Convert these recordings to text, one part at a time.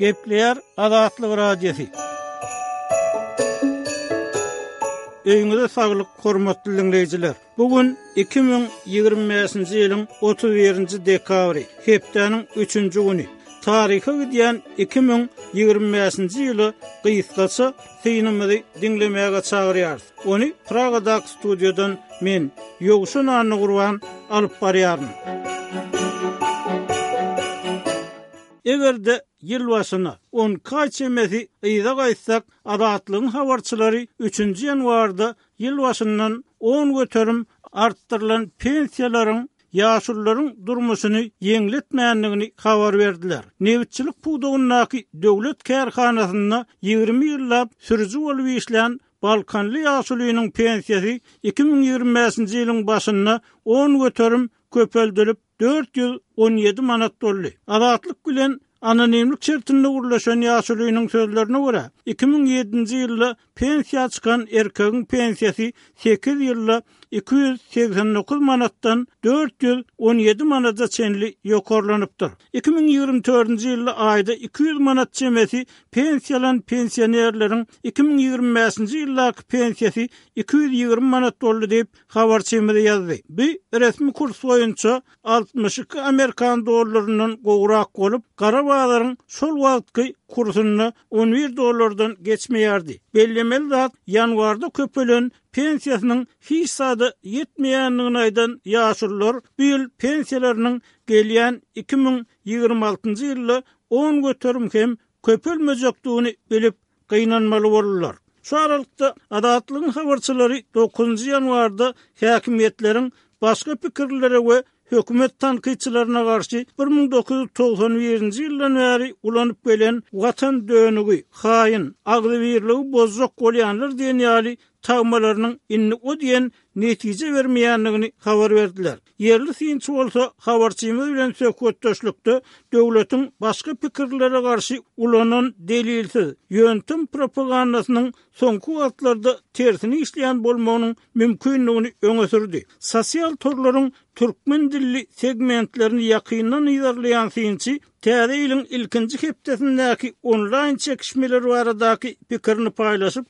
Gepleyer Azatlyk radiosi. Öýüňizde saglyk, hormatly dinleýijiler. Bugun 2025-nji ýylyň 31-nji dekabry, hepdeniň 3-nji güni. Taryhy gidýän 2025-nji ýyly gysgaça synymyzy dinlemäge çagyrýar. Ony Pragadaky studiýadan men Ýogşun Anny Gurban alyp barýarmyn. Egerde yıl başına 10 kaçemesi ýyla gaýtsak, Azatlygyň habarçylary 3-nji ýanwarda yıl başyndan 10 göterim artdyrylan pensiýalaryň ýaşullaryň durmuşyny ýeňletmänligini habar berdiler. Nebitçilik puwdugyndaky döwlet kärhanasyna 20 ýyllap sürüji bolup işleýän Balkanly ýaşulynyň pensiýasy 2025-nji ýylyň başynda 10 göterim köpeldilip 417 manat boldy. Azatlyk bilen anonimlik şertinde gurlaşan ýaşulynyň sözlerine görä 2007-nji ýylda pensiýa çykan erkegiň pensiýasy 8 ýylda 289 manatdan 417 manata çenli ýokarlanypdyr. 2024-nji ýylda aýda 200 manat çemesi pensiýalan pensionerleriň 2025-nji ýyldaky pensiýasy 220 manat boldy diýip habarçymyzda ýazdy. Bu resmi kurs boýunça 62 Amerikan dollarynyň gowrak bolup, gara bazarın şol wagtky kursyny 11 dollardan geçmeýärdi. Bellemeli zat ýanwarda köpelen pensiýasynyň hiç sady ýetmeýänligini aýdan ýaşullar bu ýyl pensiýalarynyň gelýän 2026-njy ýylda 10 göterim hem köpelmejekdigini bilip gynanmaly bolurlar. Şu aralykda Azatlygyň habarçylary 9-njy ýanwarda häkimetleriň başga pikirlere we hökümet tanqidçilerine karşı 1991-nji ýyldan bäri ulanyp gelen watan dönügi, haýyn, agzybirligi bozjak bolýanlar diýen ýaly tagmalarynyň inni o diýen netije bermeýänligini habar berdiler. Yerli synçy bolsa habarçymyz bilen söhbetdeşlikde döwletiň başga pikirlere karşı ulanan delilsiz ýöntem propagandasynyň soňky wagtlarda tersini işleýän bolmagynyň mümkinligini öňe sürdi. Sosial torlaryň türkmen dilli segmentlerini ýakyndan ýarlayan synçy täze ýylyň ilkinji hepdesindäki online çekişmeler baradaky pikirini paýlaşyp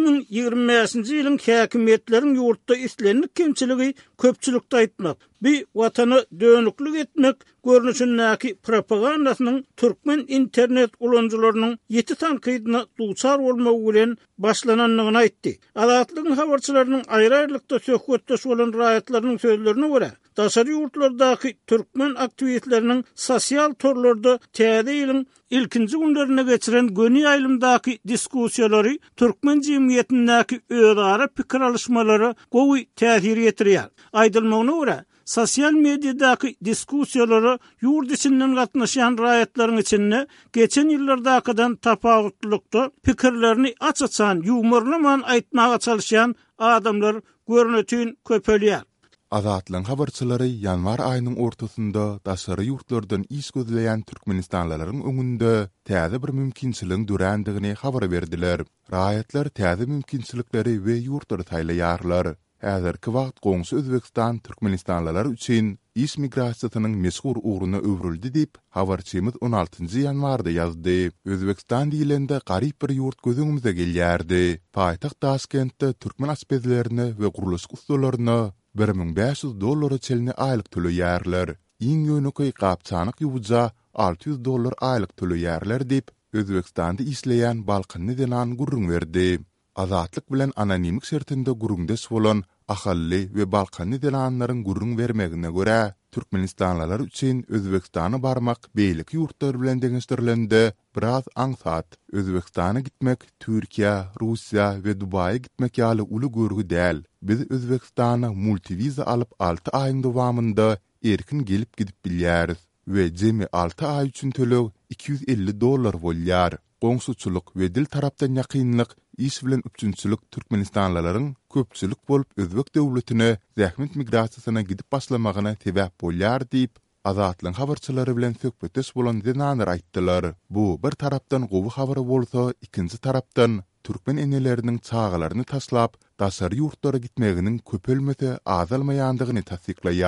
2025-nji ýylyň häkimetleriň ýurtda islenlik kemçiligi köpçülikde aýtmak. Bu watany dönüklik etmek görnüşindäki propagandasynyň türkmen internet ulanjylarynyň ýeti tanqydyna duçar bolmagy bilen başlananlygyny aýtdy. Azatlygyň habarçylarynyň aýry-aýrylykda söhbetdeş bolan raýatlarynyň sözlerine görä, daşary ýurtlardaky türkmen aktivistleriniň sosial torlarda täze ýylyň ilkinji günlerine geçiren göni aýlymdaky diskussiýalary türkmen jemgyýetindäki özara pikir alışmalary gowy täsir ýetirýär. Aýdylmagyna görä, sosial mediadaky diskussiýalary ýurt içinden gatnaşan raýatlaryň içinde geçen ýyllardakydan tapagutlykda pikirlerini açaçan, ýumorlaman aýtmaga çalışan adamlar görnetin köpelýär. Azatlygyň habarçylary ýanwar aýynyň ortasynda daşary ýurtlardan iş gözleýän türkmenistanlylaryň öňünde täze bir mümkinçiligiň dürändigini habar berdiler. Raýatlar täze mümkinçilikleri we ýurtları taýlaýarlar. Häzirki wagt goňşy Özbegistan türkmenistanlylar üçin iş migrasiýasynyň meşhur uğruna öwrüldi diýip habarçymyz 16-njy ýanwarda ýazdy. Özbegistan diýilende garyp bir ýurt gözüňimize gelýärdi. Paýtaxt Taşkentde türkmen aspezlerini we guruluş ustalaryny 1500 dollara çelini aýlyk töleýärler. Iň ýönüki gapçanyk ýuwja 600 dollar aýlyk töleýärler diýip Özbegistanda işleýän Balkanly denan gurrun berdi. Azatlyk bilen anonimlik şertinde gurrundeş bolan ahally we Balkanly denanlaryň gurrun bermegine görä, türkmenistanlylar üçin Özbegistana barmak beýlik ýurtlar bilen deňeşdirilende biraz aňsat. Özbegistana gitmek Türkiýe, Russiýa we Dubaýa gitmek ýaly uly görgü däl. Biz Özbegistana multiviza alyp 6 aýyň dowamında erkin gelip gidip bilýäris we jemi 6 aý üçin töleg 250 dollar bolýar. Goňşuçylyk we dil tarapdan ýakynlyk iş bilen üçinçilik türkmenistanlylaryň köpçülik bolup Özbek döwletine zähmet migrasiýasyna gidip başlamagyna sebäp bolýar diýip Azatlygyň habarçylary bilen söhbetdeş bolan denanlar aýtdylar. Bu bir tarapdan gowy habary bolsa, ikinji tarapdan türkmen eneleriniň çağalaryny taşlap daşary ýurtlara gitmeginiň köpelmese azalmaýandygyny tasdiklaýar.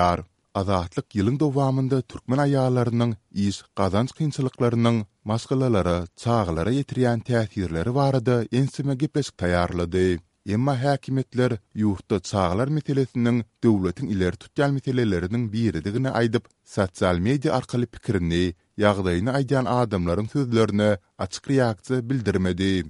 azatlyk ýylyň dowamında türkmen aýallarynyň iş gazanç kynçylyklarynyň masgalalary, çağlara ýetirýän täsirleri barada ensime gepleşik taýýarlady. Emma häkimetler ýurtda çağlar meselesiniň döwletiň ileri tutýan meseleleriniň biridigini aýdyp, sosial media arkaly pikirini, ýagdaýyny aýdan adamlaryň sözlerine açyk reaksiýa bildirmedi.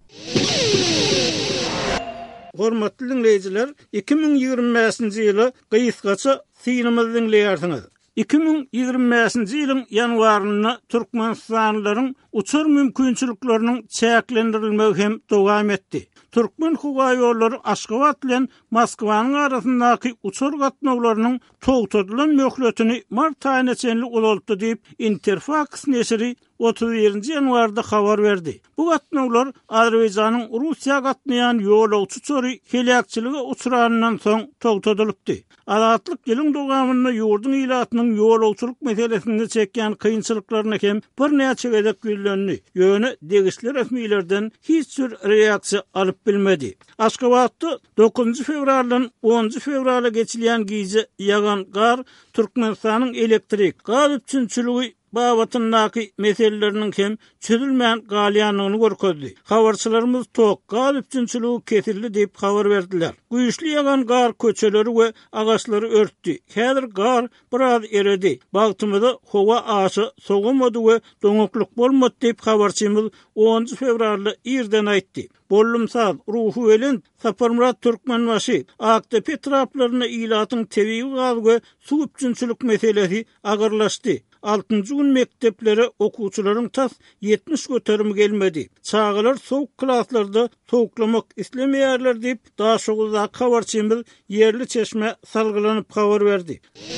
Hormatly dinleýijiler, 2025-nji ýyly gysgaça synymyzy dinleýärsiňiz. 2025-nji ýylyň ýanwaryna Türkmenistanylaryň uçur mümkinçilikleriniň çäklendirilmegi hem dowam etdi. Türkmen howay ýollary Aşgabat bilen Moskwanyň arasyndaky uçur gatnawlarynyň togtadylan möhletini mart aýyna çenli ulaltdy diýip Interfax neşri 31-nji ýanwarda habar berdi. Bu gatnawlar Azerbaýjanyň Russiýa gatnaýan ýolagçy çöri helakçylygy uçuranyňdan soň togtadylypdy. Azatlyk ýylyň dowamynda ýurdun ilatynyň ýolagçylyk meselesinde çekýän kynçylyklaryna hem bir näçe gezek güýlendi. Ýöne degişli resmiýlerden hiç bir reaksiýa alyp bilmedi. Aşgabatda 9 fevraldan 10 fevrala geçilýän gize ýagan gar Türkmenistanyň elektrik gaz üçinçiligi babatyndaky meseleleriniň hem çözülmeýän galýanlygyny görkezdi. Habarçylarymız tok gaz üçinçiligi kesildi diýip habar berdiler. Güýçli ýagan gar köçeleri we agaçlary örtdi. Häzir gar biraz eredi. Bagtymyzda howa aşy soğumady we doňukluk bolmady diýip habarçymyz 10 fevralda ýerden aýtdy. Bollumsaz ruhu welin Saparmurat Türkmenbaşy AKP taraplaryna ilatyň tebii gaz we su üçinçilik meselesi agyrlaşdy. 6-njy gün mekteplere okuwçylaryň tas 70 göterimi gelmedi. Çağlar soğuk klaslarda soğuklamak islemeýärler diýip daşygyza habarçymyz yerli çeşme salgylanyp habar berdi.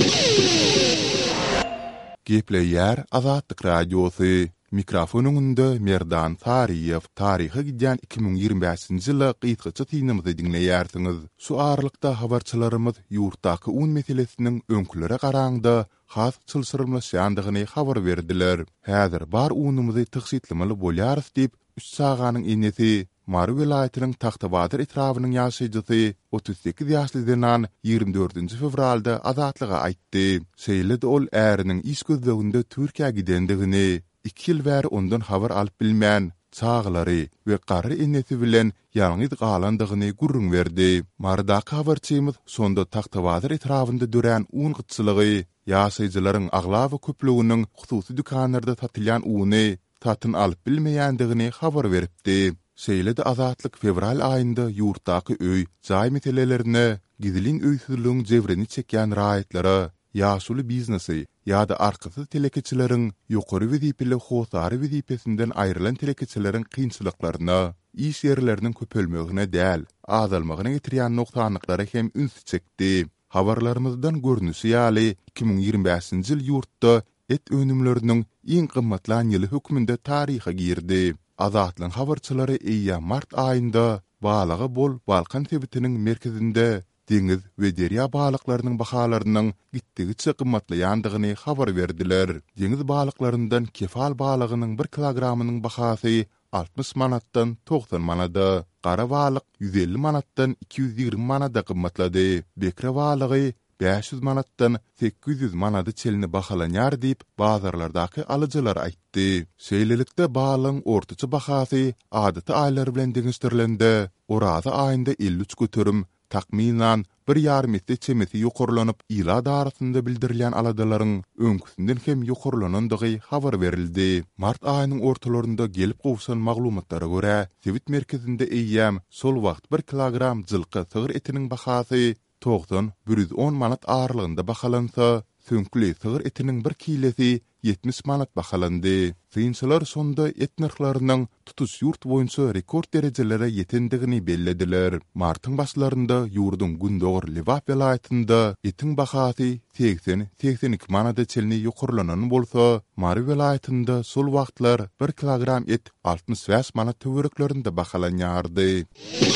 Gepleýär Azatlyk radiosy. Mikrofonun önünde Merdan Tariyev, tarihi gidýän 2025-nji ýyly gysgaça synymyzy dinleýärsiňiz. Şu aralykda habarçylarymyz ýurtdaky un meselesiniň öňkülere garaňda has çylsyrmlaşýandygyny habar berdiler. Häzir bar unumyzy tyksitlemeli bolýarys diýip üç saganyň enesi Mary welaýatynyň Taxtabadyr etrawynyň ýaşaýjysy 38 ýaşlydynan 24 fevralda azatlyga aýtdy. Şeýlede ol äriniň iş gözleginde Türkiýe gidendigini 2 ýyl bäri ondan habar alyp bilmän çağlary we gary enesi bilen ýalňyz galandygyny gurrun berdi. Mardaky habarçymyz sonda Taxtabadyr etrawynda dören un gytçylygy, ýaşaýjylaryň aglawy köpliginiň hususy dükanlarda satylýan uny tatyn alyp bilmeýändigini habar beripdi. Şeýlede Azatlyk fevral aýynda ýurtdaky öý, jaý meselelerine, gizlin öýsüzlüğüň jebrini çekýän raýatlara, ýaşuly biznesi ýa-da arkasy telekeçileriň ýokary wezipeli howsary wezipesinden aýrylan telekeçileriň kynçylyklaryna, iş ýerleriniň köpelmegine däl, azalmagyna getirýän noksanlyklary hem üns çekdi. Habarlarymyzdan görnüşi ýaly 2025-nji ýyl ýurtda et önümleriniň iň gymmatlan ýyly hökmünde tariha girdi. Azatlyň habarçylary eýýä mart aýynda balagy bol Balkan sebitiniň merkezinde deňiz we derýa balyklarynyň bahalarynyň gitdigiçe gymmatlaýandygyny habar berdiler. Deňiz balyklaryndan kefal balygynyň 1 kilogramynyň bahasy 60 manatdan 90 manada, gara balyk 150 manatdan 220 manada gymmatlady. Bekre balygy 500 manatdan 800 manada çelini bahalanýar diýip bazarlardaky alyjylar aýtdy. Şeýlelikde balyň ortaça bahasy adaty aýlar bilen deňişdirilende, orada aýynda 53 göterim takminan 1,5 metre çemeti ýokurlanyp ýyla darasynda bildirilýän aladalaryň öňküsinden hem ýokurlanandygy habar berildi. Mart aýynyň ortalarynda gelip gowşan maglumatlara görä, Sebit merkezinde eýýäm sol wagt 1 kilogram jylky sygyr etiniň bahasy 90-110 manat ağırlığında bahalansa, sönkli sygyr etiniň 1 kilesi 70 manat bahalandy. Synçylar sonda et narhlarynyň tutuş ýurt boýunça rekord derejelere ýetendigini bellediler. Martyň başlarında ýurdun Gündogor Lewap welaýatynda etiň bahasy 80-82 manada çelini ýokurlanan bolsa, Mary welaýatynda sol wagtlar 1 kilogram et 65 manat töwereklerinde bahalanýardy.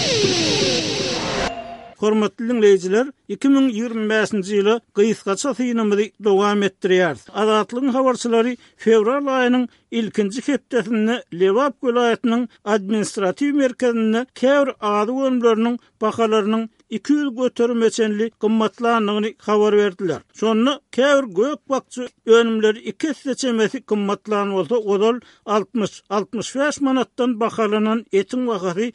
Hormatly dinleýijiler, 2025-nji ýyly gysgaça synymyzy dowam etdirýär. Azatlygyň habarçylary fevral aýynyň ilkinji hepdesinde Lewap welaýatynyň administrativ merkezinde käwr ady öňleriniň bahalarynyň 200 götürüm eçenli kımmatlanlygyny habar berdiler. Şonu käbir gök bakçy önümleri 2 seçemesi kımmatlan bolsa, odol 60-65 manattan bahalanan etin bahasy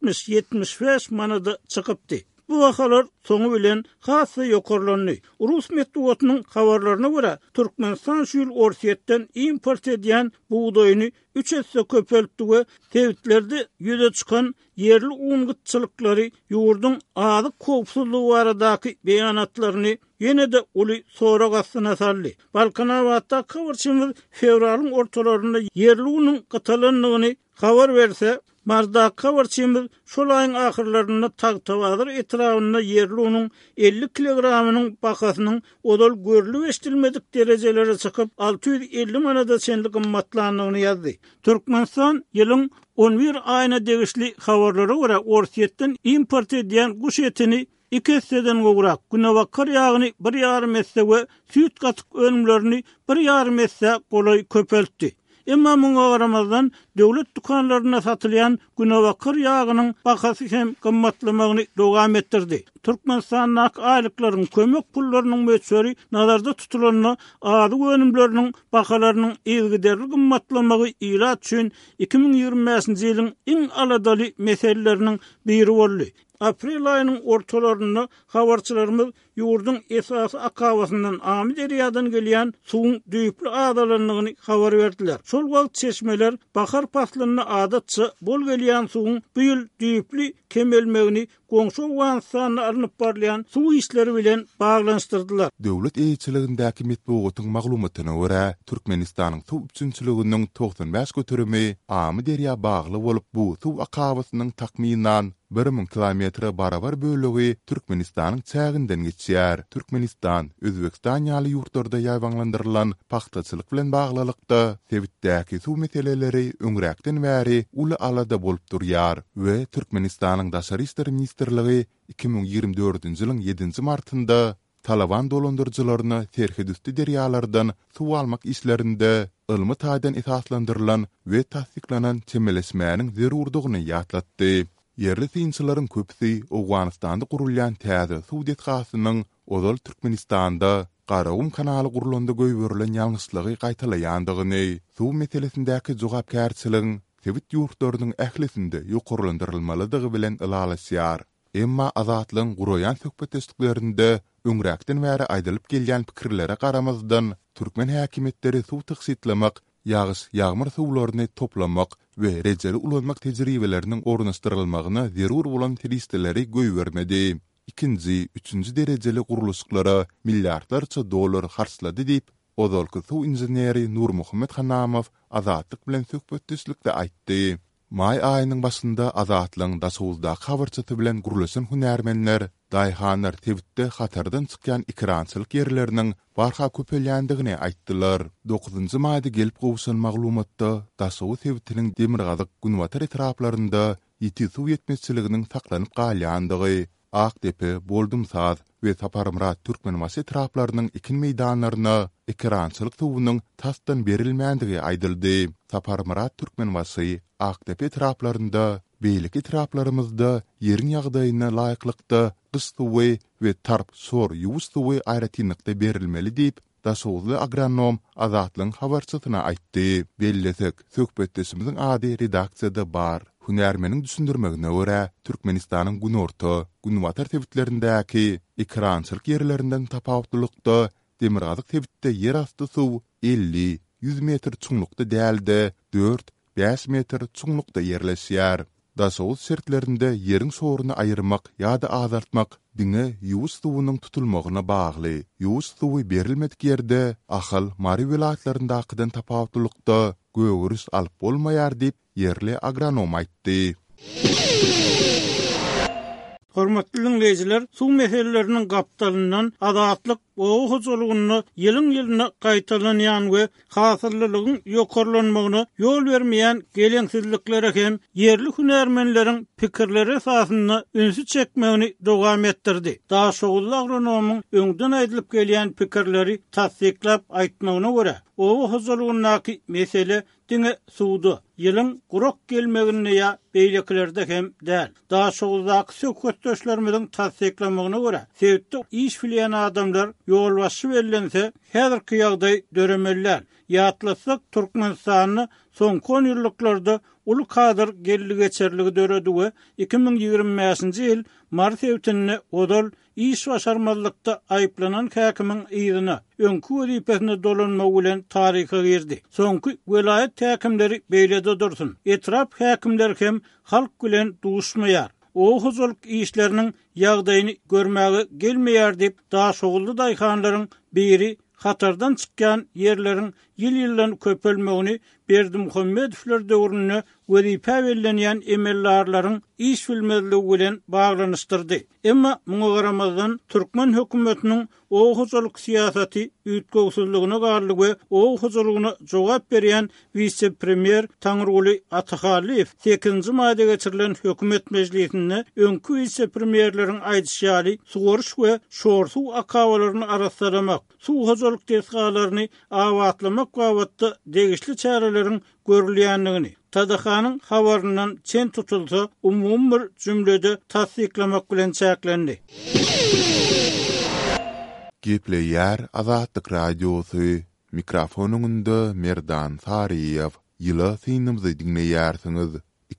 70-75 manada çykypdy. Bu vakalar soňu bilen hasy ýokarlandy. Rus medeniýetiniň habarlaryna görä, Türkmenistan şu ýyl Orsiýetden import edýän buğdaýyny 3 esse köpeltdi we tewitlerde ýüze çykan yerli uňgytçylyklary ýurdun azyk kowpsuzlygy baradaky beýanatlaryny ýene de uly sorak astyna saldy. Balkanawatda habarçymyz fevralyň ortalarynda yerli unyň gytalanlygyny habar berse, Marda habarçymyz şol aýyň ahyrlarynda tag-tawadyr etrafynda yerli unyň 50 kilogramynyň bakasynyň odol görülip eşdilmedik derejelere çykyp 650 manada çenli gymmatlanlygyny ýazdy. Türkmenistan ýylyň 11 aýyna degişli habarlara görä Orsiýetden import edýän guş etini 2 hisseden gowrak, günewakar ýagyny 1,5 hisse we süýt gatyk önümlerini 1,5 hisse golay köpeltdi. Emma muňa garamazdan döwlet dukanlaryna satylýan günewakar ýagynyň bahasy hem gymmatlamagyny dowam etdirdi. Türkmenistanyň aýlyklaryň kömek pullarynyň möçberi nazarda tutulanyny azyk önümleriniň bahalarynyň ýygyderli gymmatlamagy ýylat üçin 2025-nji ýylyň iň aladaly meseleleriniň biri boldy. Aprel ayının ortalarında habarçılarımız yurdun esası akabasından Ami Deryadan gelýän suwun düýpli adalanlygyny habar berdiler. Şol wagt çeşmeler bahar paslaryna adatça bol gelýän suwun bu ýyl düýpli kemelmegini goňşy Owganystanyna alınıp barlayan suw işleri bilen baglanşdyrdylar. Döwlet eýçiligindäki medeniýetiň maglumatyna görä, Türkmenistanyň suw üçinçiliginiň 95 götürümi Ami Derya bagly bolup bu suw akabasynyň takminan 1000 kilometre barabar bölegi Türkmenistanyň çäginden geçýär. Türkmenistan, Özbekistan ýaly ýurtlarda ýaýwanlandyrylan paxtaçylyk bilen baglylykda tewitdäki suw meseleleri öňräkden bäri uly alada bolup durýar we Türkmenistanyň daşary işleri ministrligi 2024-nji ýylyň 7 martynda Taliban dolandyrjylaryny terhedüstü derýalardan suw almak işlerinde ylmy taýdan esaslandyrylan we tasdiklanan çemeleşmäniň zerurdygyny ýatlatdy. Yerli synçylaryň köpüsi Owganystanda gurulýan täze suw detgasynyň odol Türkmenistanda Garagum kanaly gurulanda göýberilen ýalňyslygy gaýtalaýandygyny, suw meselesindäki jogapkärçiligiň tewit ýurtlarynyň ählisinde ýokarlandyrylmalydygy bilen ýalaşýar. Emma azatlyň guraýan söhbetdeşliklerinde öňräkden bäri aýdylyp gelýän pikirlere garamazdan türkmen häkimetleri suw tyksitlamak, ýağmur suwlaryny toplamak we rejeli ulanmak tejribeleriniň ornaşdyrylmagyna zerur bolan telisteleri göýbermedi. 2-nji, 3-nji derejeli guruluşlara milliardlarça dollar harçlady diýip odolky suw inženeri Nur Muhammed Hanamow azatlyk bilen söhbetdeşlikde aýtdy. May aýynyň başynda azatlyň daşawuzda habarçysy bilen guruluşan hünärmenler daýhanlar tewitde hatardan çykýan ikrançylyk ýerleriniň barha köpelýändigini aýtdylar. 9-njy maýda gelip gowşan maglumatda daşawu tewitiniň demirgazyk günwatar etraplarynda ýeti suw ýetmezçiliginiň saklanyp galýandygy, Akdepe, Boldumsaz we Saparmyrat Türkmenwasy etraplarynyň ikin meýdanlaryna ekrançylyk suwunyň tasdan berilmänligi aýdyldy. Saparmyrat Türkmenwasy Akdepe etraplarynda beýlik etraplarymyzda ýeriň ýagdaýyna laýyklykda gyş suwy we tarp sor ýuwus suwy aýratynlykda berilmeli diýip daşawuzly agronom Azatlyň habarçysyna aýtdy. Bellesek, söhbetdeşimiziň ady redaksiýada bar. Hünärmeniň düşündirmegine görä, Türkmenistanyň günorta, günwatar tewitlerindäki ekrançylyk ýerlerinden tapawutlykda demirgazyk tewitde ýer asty suw 50-100 metr çuňlukda dälde 4-5 metr çuňlukda ýerleşýär. Daşawuz şertlerinde ýeriň soruny aýyrmak ýa-da azaltmak diňe ýuwus suwunyň tutulmagyna bagly. Ýuwus suwy berilmedik ýerde ahal Mari vilayatlaryndakydan tapawutlykda göwürüs alyp bolmaýar diýip yerli agronom aýtdy. Hormatly dinleyijiler, suw meseleleriniň gapdalynyň azatlyk ow hojulugyny ýylyň-ýylyna gaýtalanýan we hasyrlylygyň ýokarlanmagyna ýol bermeýän geleňsizliklere hem yerli hünärmenleriň pikirleri esasynda ünsü çekmegini dowam etdirdi. Daşawuzly agronomyň öňden aýdylyp gelýän pikirleri tasdiklap aýtmagyna görä, owu huzurluğundaki mesele diňe suwdy. Ýylyň gurok gelmegine ýa beýlekilerde hem däl. Daha şoğuzdaky söhbetdeşlerimiziň tasdiklamagyna görä, sebäpde iş bilýän adamlar ýol başy berillense, häzirki ýagdaý döremeller. Ýatlasak Türkmenistanyny soňky 10 ýyllarda uly kadr gelli geçerligi döredi we 2025-nji ýyl mart ýetinde odal iş başarmazlykda aýplanan häkimiň ýygyna öňkü wezipesine dolanmak bilen taryha girdi. Soňky welaýat häkimleri beýlede dursun. Etrap häkimler hem halk bilen duşmaýar. O huzurluk işlerinin ýagdaýyny görmäge gelmeýär dip daha şoguldy daýhanlaryň biri hatardan çykkan yerlerin ýyl-ýyldan köpelmegini Berdimuhammedowler döwrüne wezipe berilýän emellarlaryň iş bilmezligi bilen baglanyşdyrdy. Emma muňa garamazdan Türkmen hökümetiniň o huzurluk siýasaty üýtgöwsüzligine garlyk we o huzurlugyna jogap berýän vice-premier Taňryguly Atahaliýew 8-nji maddede geçirilen hökümet mejlisinde öňkü vice-premierleriň aýdyşýaly sugurş we şorsuw akawalaryny araşdyrmak, suw huzurluk tesgalaryny awatlamak wagtda degişli çäreleriň görülýändigini Tadahanyň habaryndan çen tutulsa umum bir jümlede tasdiklamak bilen çäklendi. Gepleýär Azatlyk radiosu mikrofonunda Merdan Sariýew. Ýyla synymyzy dinleýärsiňiz.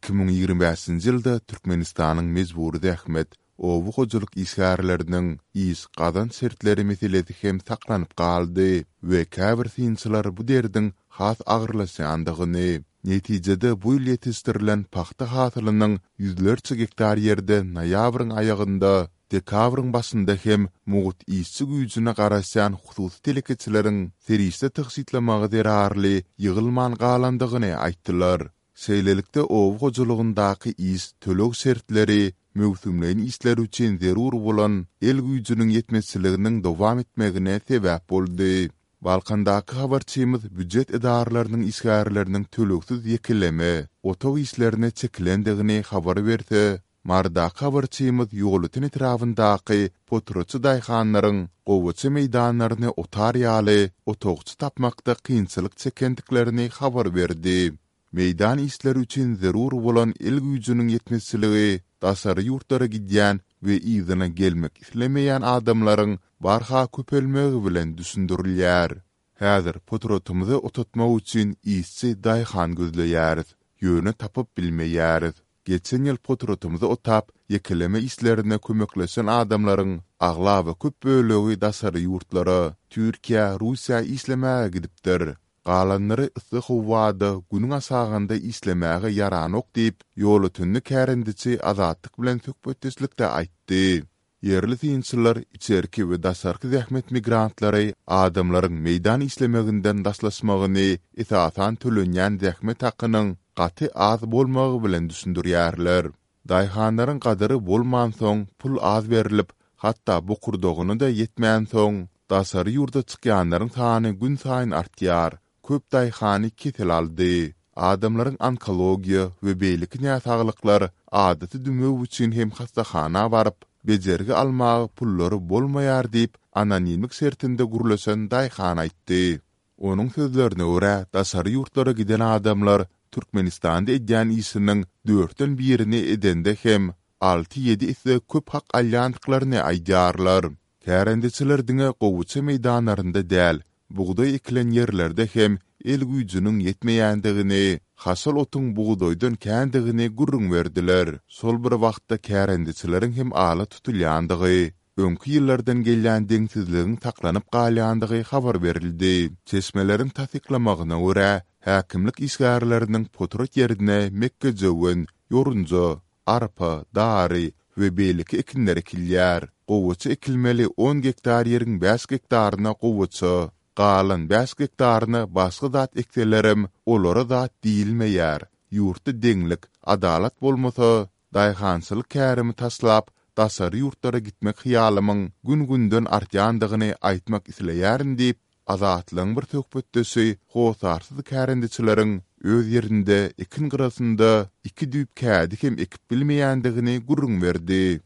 2025-nji ýylda Türkmenistanyň mezburi zähmet owu hojuluk işgärleriniň iş gadan sertleri meselesi hem saklanyp galdy we käbir synçylar bu derdiň has agyrlaşandygyny, netijede bu ýyl ýetişdirilen paxta hasylynyň ýüzlerçe hektar ýerde noýabryň aýagynda, dekabryň başynda hem mugut işçi güýjüne garaşan hususy telekeçileriň serişde tyksitlemagi derarly ýygylman galandygyny aýtdylar. Şeýlelikde owu hojulugundaky iş tölek sertleri mövsümleýin işler üçin zerur bolan el güýjüniň ýetmezçiliginiň dowam etmegine sebäp boldy. Balkandaky habarçymyz büdjet edaralarynyň işgärleriniň töleksiz ýekileme, otow işlerine çekilendigini habar berdi. Mardaky habarçymyz ýolutyn etrafyndaky potroçy daýhanlaryň gowaçy meýdanlaryny otar ýaly otogçy tapmakda kynçylyk çekendiklerini habar berdi. Meýdan işleri üçin zerur bolan el güýjüniň ýetmezçiligi dasary ýurtlara gidýän we ýygyna gelmek islemeýän adamlaryň barha köpelmegi bilen düşündirilýär. Häzir potrotumuzy otatmak üçin işçi daýhan gözleýäris, ýöne tapyp bilmeýäris. Geçen ýyl potrotumuzy otap, ýekileme işlerine kömekleşen adamlaryň aglaby köp bölegi dasary ýurtlara, Türkiýe, Russiýa islemäge gidipdir. Galanlary ısy howada günüň asaganda islemäge yaranok diýip ýolu tünni kärendiçi Azatlyk bilen söhbetdeşlikde aýtdy. Yerli synçylar içerki we dasarky zähmet migrantlary adamlaryň meýdan islemeginden daşlaşmagyny esasan tölenýän zähmet hakynyň gaty az bolmagy bilen düşündirýärler. Daýhanlaryň gadary bolman soň pul az berilip, hatda bu kurdogyny da ýetmän soň dasary ýurda çykýanlaryň sany gün saýyn artýar. Köp daýhany ketel aldy. Adamlaryň onkologiýa we beýlik näsaglyklar adaty dümöw üçin hem hastahana baryp, bejergi almagy pullary bolmaýar diýip anonimlik sertinde gurulaşan daýhan aýtdy. Onuň sözlerine görä, dasary ýurtlara giden adamlar Türkmenistanda edýän işiniň 4-den 1-ni edende hem 6-7 ise köp hak alýandyklaryny aýdýarlar. Kärendiçiler diňe gowaçy meýdanlarynda däl, buğday ekilen yerlerde hem el güýjüniň ýetmeýändigini, hasıl otuň buğdoýdan kändigini gurrun berdiler. Sol bir wagtda kärendiçileriň hem ala tutulýandygy, öňkü ýyllardan gelýän deňsizligiň taklanyp galýandygy habar berildi. Çeşmeleriň tasdiklamagyna görä, häkimlik işgärleriniň potrot ýerine Mekke jöwün, yorunca, arpa, dary we beýlik ekinler ekilýär. Gowaçy ekilmeli 10 hektar ýeriň 5 hektaryna gowaçy, galan 5 hektaryny başga zat ekselerem olara zat diýilmeýär. Ýurtda deňlik, adalat bolmasa, daýhançylyk kärimi taslap, dasary ýurtlara gitmek hyýalymyň gün-günden artýandygyny aýtmak isleýärin diýip, Azatlyň bir söhbetdeşi hosarsyz kärendiçileriň öz ýerinde ekin gyrasynda 2 düýp kädi hem ekip bilmeýändigini gurrun berdi.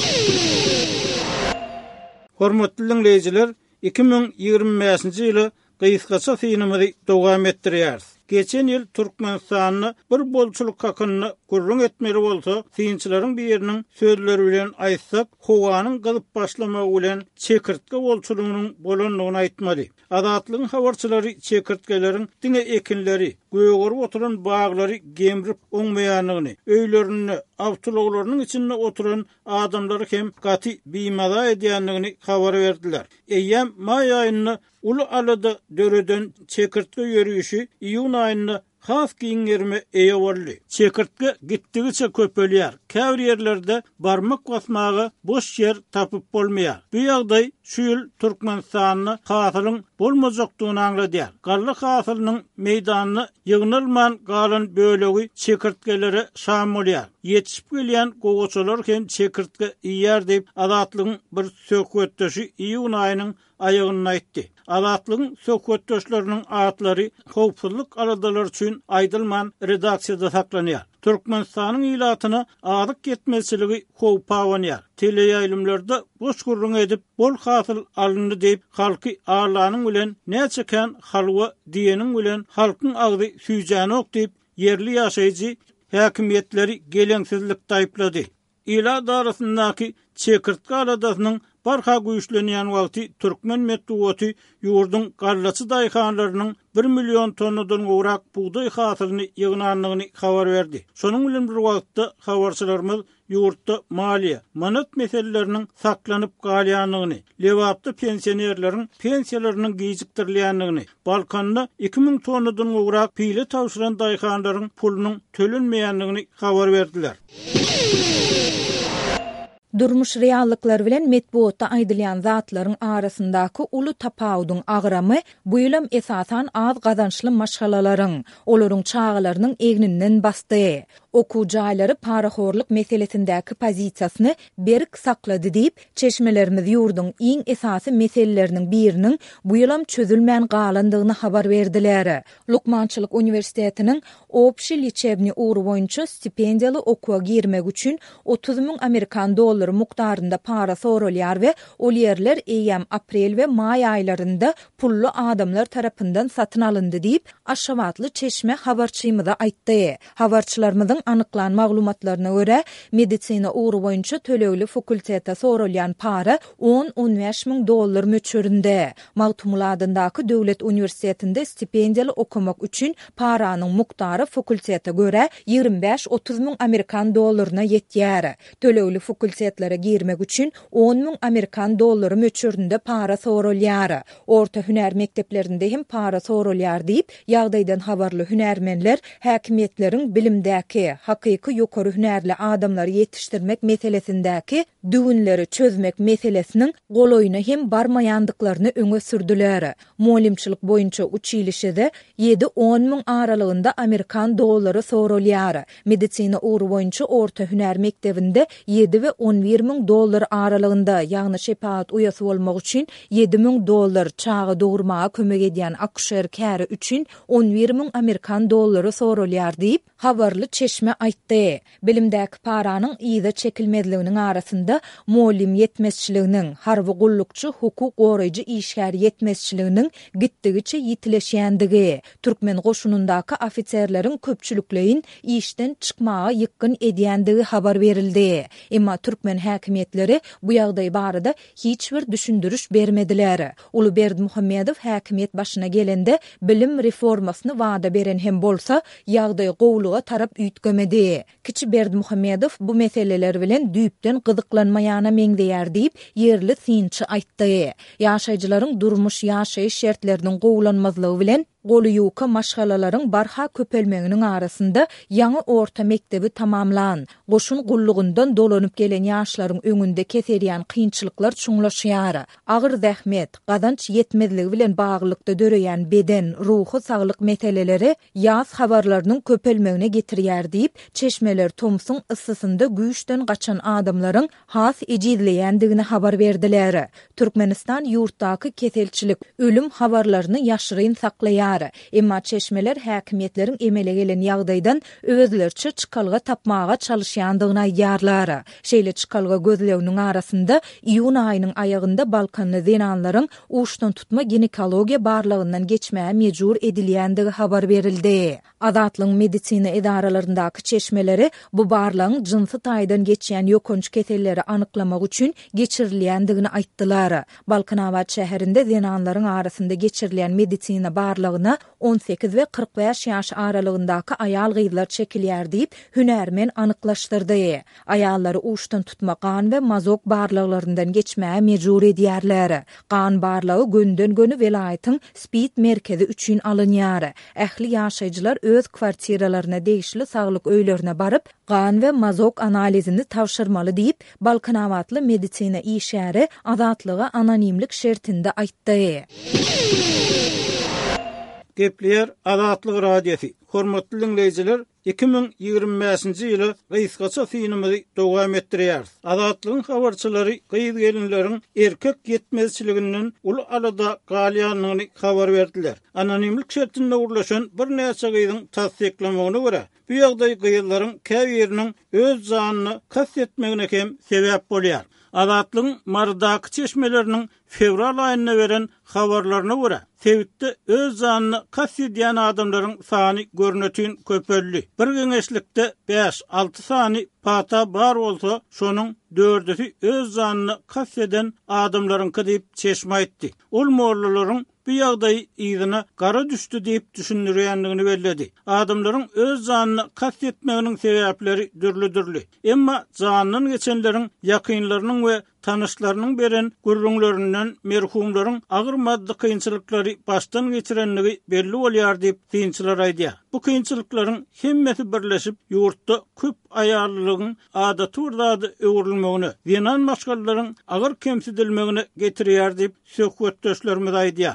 Hormatly dinleýijiler, 2025-nji ýyly Gysgaça synymyzy dowam etdirýär. Geçen ýyl Türkmenistanyny bir bolçuluk hakynda gurrun etmeli bolsa, synçylaryň biriniň sözleri bilen aýtsak, howanyň gyzyp başlamagy bilen çekirtke bolçulugynyň bolanlygyny aýtmaly. Azatlygyň habarçylary çekirtkeleriň diňe ekinleri, göýgürüp oturan baglary gemrip oňmaýanlygyny, öýlerini, awtologlarynyň içinde oturan adamlary hem gaty biýmada edýänligini habar berdiler. Eýýem may aýyny ulu alada döreden çekirtke ýörüýüşi iýun aýynda has giňerme eýe boldy. Çekirtke gitdigiçe köpelýär. Käbir ýerlerde barmak basmagy boş ýer tapyp bolmaýar. Bu ýagdaý şu ýyl Türkmenistanyny hasylyň bolmajakdygyny aňladýar. Garly hasylynyň meýdanyny ýygnalman galan bölegi çekirtkelere şam bolýar. Yetişip gelýän gogoçalar hem çekirtke iýer diýip azatlygyň bir söhbetdeşi iýun aýynyň aýagyny aýtdy. Azatlygyň söhbetdeşleriniň atlary howpsuzlyk aradalar üçin aýdylman redaksiyada saklanýar. Türkmenistanyň ilatyna adyk getmezçiligi howpawanýar. Teleýaýlymlarda boş gurrun edip bol hasyl alyndy diýip halky ağlanyň bilen näçeken halwa diýeniň bilen halkyň agdy süýjänok diýip yerli ýaşaýjy häkimetleri geleňsizlikde aýplady. Ila darasyndaky çekirtke aradasynyň barha güýçlenýän wagty Türkmen medeniýeti ýurdun garlaçy daýhanlarynyň 1 milyon tonnadan gowrak buğday hasylyny ýygnanlygyny habar berdi. Şonuň bilen bir wagtda habarçylarymyz ýurtda maliýe, manat meseleleriniň saklanyp galýanlygyny, lewapda pensionerleriň pensiýalarynyň gijikdirilýänligini, Balkanda 2000 tonnadan gowrak pile tawşyran daýhanlaryň pulunyň tölenmeýänligini habar berdiler. Durmuş reallıklar bilen metbuatda aýdylýan zatlaryň arasyndaky uly tapawdyň agramy bu ýylam esasan az gazançly maşgalalaryň, olaryň çağalarynyň egninden basdy. Oku jaýlary paraxorlyk meselesindäki pozisiýasyny berik saklady diýip, çeşmelerimiz ýurduň iň esasy meseleleriniň biriniň bu ýylam çözülmän galandygyny habar berdiler. Lukmançylyk Uniwersitetiniň Opşy liçebni uğru boýunça stipendiýaly okuwa girmek üçin 30.000 Amerikan dollary mukdarynda para sorulýar we ol ýerler eýem, aprel we may aýlarynda pullu adamlar tarapyndan satyn alyndy diýip Aşgabatly çeşme habarçymyza aýtdy. Habarçylarymyzyň anyklan maglumatlaryna görä, medisina uğru boýunça tölegli fakulteta sorulýan para 10-15.000 dollar möçürinde. Magtumladyndaky döwlet uniwersitetinde stipendiýaly okumak üçin paranyň muktary fakulteta görä 25-30.000 Amerikan dollaryna ýetýär. Tölegli fakultetlere girmek üçin 10.000 Amerikan dollary möçürinde para sorulýar. Orta hüner mekteplerinde hem para sorulýar diýip ýagdaýdan habarly hünermenler häkimetleriň bilimdäki hakyky ýokary hünerli adamlary ýetişdirmek meselesindäki düwünleri çözmek meselesiniň goloýuna hem barmaýandyklaryny öňe sürdüler. Molimçilik boýunça uçilişede 7-10.000 aralygynda Amerikan dollary sorulýar. Medisina uğru boýunça orta hüner mektebinde 7 we 11.000 dollar aralygynda, ýagny şepaat uýasy bolmak üçin 7.000 dollar, çağı dogurmaga kömek edýän akşer käri üçin 11.000 Amerikan dollary sorulýar diýip habarly çeşme aýtdy. Bilimdäki paranyň ýyda çekilmezliginiň arasynda molim yetmezçiliginiň, harby gullukçy, hukuk goraýjy işgär yetmezçiliginiň gitdigiçe ýitileşýändigi, türkmen goşunundaky ofitserleriň köpçülikleýin işden çykmaga ýykyn edýändigi habar berildi. Emma türkmen häkimetleri bu ýagdaý barada hiç bir düşündürüş bermediler. Uluberdi Muhammedow häkimet başyna gelende bilim reformasyny wada beren hem bolsa ýagdaý gowluga tarap üýtgemedi. Kiçi Berdi Muhammedow bu meseleler bilen düýpden gyzyklanmaýana meňdeýär diýip yerli synçy aýtdy. Ýaşaýjylaryň durmuş ýaşaýyş şertleriniň gowlanmazlygy bilen goluýuka maşgalalaryň barha köpelmeginiň arasynda ýaňy orta mektebi tamamlan. Goşun gullugyndan dolanyp gelen ýaşlaryň öňünde keserýän kynçylyklar çuňlaşýar. Agyr zähmet, gazanç ýetmezligi bilen baglykda döreýän beden, ruhy saglyk meseleleri ýaz habarlarynyň köpelmegine getirýär diýip, çeşmeler Tomsun ıssysynda güýçden gaçan adamlaryň has ejizleýändigini habar berdiler. Türkmenistan ýurtdaky keselçilik, ölüm habarlaryny ýaşyryn saklaýar. alınýar. Emma çeşmeler häkimetleriň emele gelen ýagdaýdan özlerçe çykalga tapmaga çalışýandygyna ýarlar. Şeýle çykalga gözleginiň arasynda iýun aýynyň aýagynda Balkanly zenanlaryň uşdan tutma ginekologiýa barlygyndan geçmäge mejbur edilýändigi habar berildi. Adatlyň medisina edaralaryndaky çeşmeleri bu barlygyň jinsy taýdan geçýän ýokunç keselleri anyklamak üçin geçirilýändigini aýtdylar. Balkanawat şäherinde zenanlaryň arasynda geçirilen medisina barlygyna 18 we 45 ýaş aralygyndaky aýal gyzlar çekilýär diýip hünärmen anyklaşdyrdy. Aýallary uşdan tutma gan we mazok barlyklaryndan geçmäge mejbur edýärler. Gan barlygy günden göni welaýatyň Speed merkezi üçin alınýar. Ähli ýaşaýjylar öz kwartiralaryna degişli saglyk öýlerine baryp gan we mazok analizini tawşyrmaly diýip Balkanawatly medisina işäri azatlyga anonimlik şertinde aýtdy. Gepler Azatlyk radiosi. Hormatly dinleýijiler, 2025-nji ýyly gysgaça synymyzy dowam etdirýär. Azatlygyň habarçylary gyýyz gelinleriň erkek ýetmezçiliginden ul alada galýanyny habar berdiler. Anonimlik şertinde urlaşan bir näçe gyýyzyň tasdiklamagyna görä, bu ýagdaý gyýylaryň käbiriniň öz janyny kastetmegine hem sebäp bolýar. Azatlygyň mardaky çeşmeleriniň fevral aýyna beren habarlaryna görä, Tewitde öz janyny kastetýän adamlaryň sany görnetin köpelli. Bir geňeşlikde 5-6 sany pata bar bolsa, şonuň 4-i öz janyny kasteden adamlaryňky diýip çeşme aýtdy. Ol morlularyň bu ýagdaý ýygyna gara düşdi diýip düşünýärdigini belledi. Adamlaryň öz janyny kastetmeginiň sebäpleri dürli. Emma janynyň geçenleriň ýakynlarynyň we tanışlarynyň beren gürrüňlerinden merhumlaryň agyr maddi kynçylyklary başdan geçirenligi belli bolýar diýip synçylar aýdýar. Bu kynçylyklaryň hemmesi birleşip ýurtda köp aýallygyň adaty urdaty öwrülmegine, zenan maşgallaryň agyr kemsidilmegine getirýär diýip söhbetdeşlerimiz aýdýar.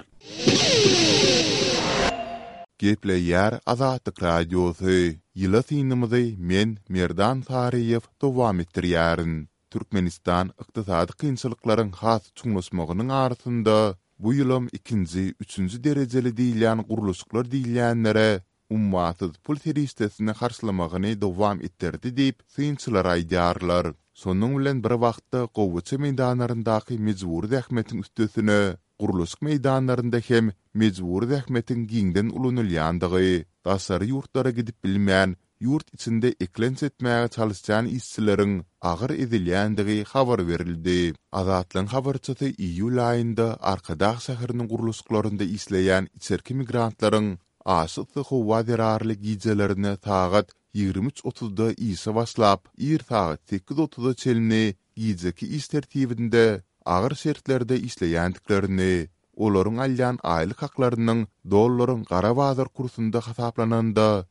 Gepleýär Azatlyk radiosu. Ýyla synymyzy men Merdan Tariýew dowam etdirýärin. Türkmenistan ykdysady kynçylyklaryň has çuňlaşmagynyň arasynda bu ýylym 2-nji, 3-nji derejeli diýilýän guruluşlar diýilýänlere ummatsız pul teristesini karşılamagyny dowam etdirdi diýip synçylar aýdýarlar. Sonuň bilen bir wagtda gowuçy meýdanlaryndaky mejbur zähmetiň üstesine guruluş meýdanlarynda hem mejbur zähmetiň giňden ulanylýandygy, dasary ýurtlara gidip bilmän, ýurt içinde eklens etmäge çalışan işçileriň agyr edilýändigi habar berildi. Azatlyň habarçysy iýul aýynda Arkadağ şäheriniň guruluşlarynda isleýän içerki migrantlaryň aşyk howa derarly gijelerine sagat 23:30-da ýysa başlap, sagat 8:30-da çelini gijeki iş tertibinde agyr şertlerde isleýändiklerini, olaryň alýan aýlyk haklarynyň dollaryň gara bazar kursunda hasaplananda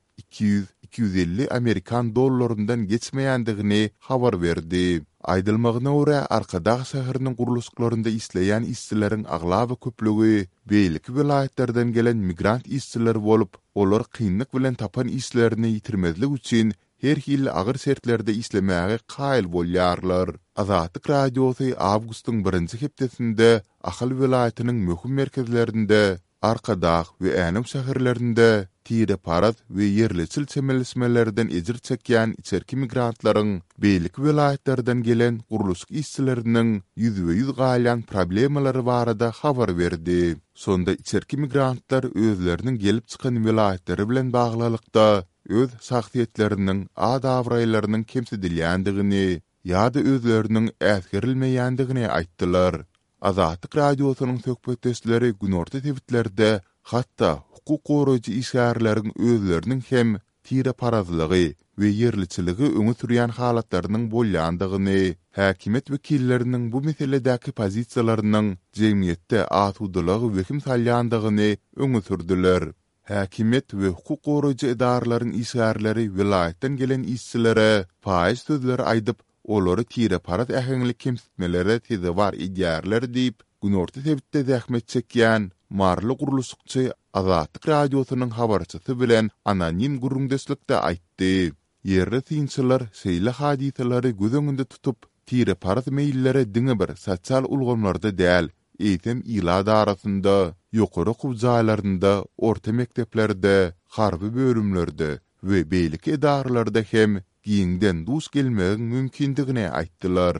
200-250 Amerikan dollaryndan geçmeýändigini habar berdi. Aýdylmagyna görä Arkadağ şäheriniň guruluşlarynda isleýän işçileriň aglaby köplügi beýlik vilayetlerden gelen migrant işçiler bolup, olar kynlyk bilen tapan işlerini ýitirmezlik üçin her hil agyr şertlerde islemäge qaýyl bolýarlar. Azatlyk radiosu awgustyň 1-nji hepdesinde Ahal vilayatynyň möhüm merkezlerinde, Arkadağ we Änem şäherlerinde tire parat we yerleçil çemelismelerden ejir çekýän içerki migrantlaryň beýlik vilayetlerden gelen guruluş işçileriniň ýüzbe-ýüz galýan problemalary barada habar berdi. Sonda içerki migrantlar özleriniň gelip çykan vilayetleri bilen baglylykda öz şahsiýetleriniň adawraýlarynyň kemsidilýändigini ýa-da özleriniň äsgerilmeýändigini aýtdylar. Azatlyk radiosynyň söhbetdeşleri günorta tebitlerde hatda hukuk goraýjy işgärleriň özleriniň hem tire parazlygy we yerliçiligi öňe sürýän halatlarynyň bolýandygyny, häkimet wekilleriniň bu meseledäki pozisiýalarynyň jemgyýetde atudylygy wekim salýandygyny öňe sürdüler. Häkimet we hukuk goraýjy edaralaryň işgärleri vilayetden gelen işçilere faýyz sözleri aýdyp, olary tire parat ähenglik kemsitmelere teze var edýärler diýip günorta tebitde zähmet çekýän marly guruluşçy Azatlyk radiosynyň habarçysy bilen anonim gurrundeşlikde aýtdy. Yerli synçylar şeýle hadiselary göz öňünde tutup tire parat meýillere diňe bir sosial ulgamlarda däl, eýtem ýyla darasynda, ýokary kubjaýlarynda, orta mekteplerde, harby bölümlerde we beýlik edarlarda hem giňden dus gelmegiň mümkindigine aýtdylar.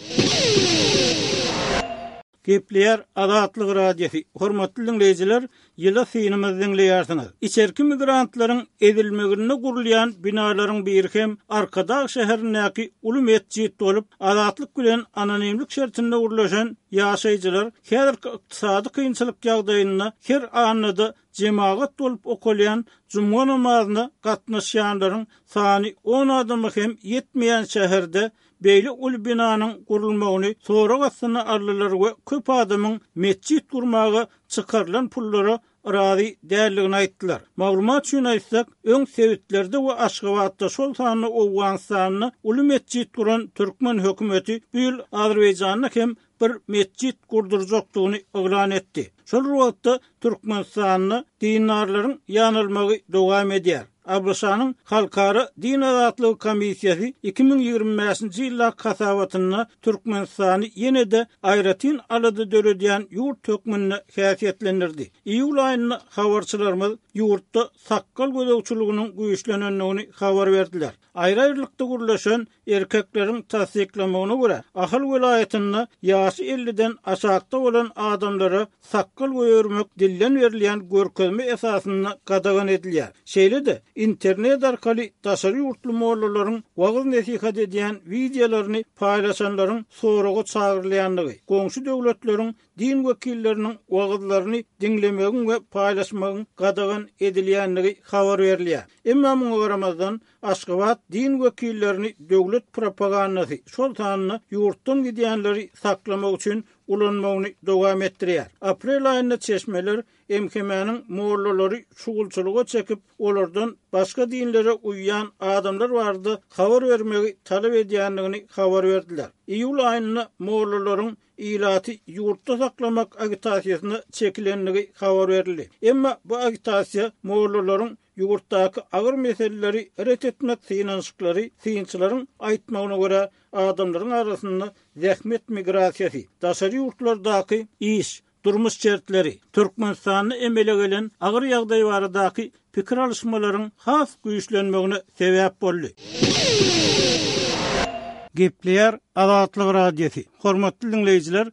Gepleýär Azatlyk radiosi. Hormatly dinleýijiler, ýyla synymyzy dinleýärsiňiz. İçerki migrantlaryň edilmegine gurulýan binalaryň biri hem Arkadaş şäherindäki uly mesjid bolup, azatlyk bilen anonimlik şertinde urlaşan ýaşaýjylar häzirki ykdysady kynçylyk ýagdaýynda her anada jemaat bolup okulýan juma namazyna gatnaşýanlaryň sany 10 adamy hem ýetmeýän şäherde beýle uly binanyň gurulmagyny sonra gasyna arlylar we köp adamyň mesjid gurmagy çykarlan pullara razy däldigini aýtdylar. Maglumat üçin aýtsak, öň sewitlerde we Aşgabatda şol sany owgansanyny uly mesjid guran Türkmen hökümeti bu ýyl Azerbaýjanyň hem bir mesjid gurdurjakdygyny oglan etdi. Şol wagtda Türkmenistanyň dinarlaryň ýanylmagy dowam edýär. Abrşanyň Halkara Din Azatlygy Komissiýasy 2025-nji ýyla kasawatyna Türkmenistany ýene-de aýratyn alady döredýän ýurt hökmüne häsiýetlendirdi. Iýul aýyna habarçylarymyz ýurtda sakkal gözegçiliginiň güýçlenenligini habar berdiler. Aýra-aýrylykda gurlaşan erkekleriň tasdiklamagyna görä, Ahal welaýatyna ýaşy 50-den aşagda bolan adamlara sakkal goýurmak dillen berilýän görkezme esasyna gadagan edilýär. Şeýle-de internet arkaly daşary ýurtly mollalaryň wagyz nesihat edýän videolaryny paýlaşanlaryň soraga çagyrylýanlygy, goňşy döwletleriň din wekilleriniň wagyzlaryny dinlemegiň we paýlaşmagyň gadagan edilýänligi habar berilýär. Emma muňa garamazdan Aşgabat din wekillerini döwlet propagandasy şol tanyny ýurtdan gidýänleri saklamak üçin ulanmagyny dowam etdirýär. Aprel aýynda çeşmeler MKM'niň mollary şugulçylyga çekip olardan başga dinlere uýan adamlar bardy habar bermegi talap edýänligini habar berdiler. Iýul aýynda mollalaryň ilaty ýurtda saklamak agitasiýasyna çekilenligi habar berildi. Emma bu agitasiýa mollalaryň ýurtdaky agyr meseleleri ret etmek synanşyklary, synçylaryň aýtmagyna görä adamlaryň arasynda zähmet migrasiýasy, daşary ýurtlardaky iş, durmuş şertleri, Türkmenistanyny emele gelen agyr ýagdaý baradaky pikir alışmalaryň has güýçlenmegine sebäp boldy. Gepleýär Azatlyk radiosi. Hormatly dinleýijiler,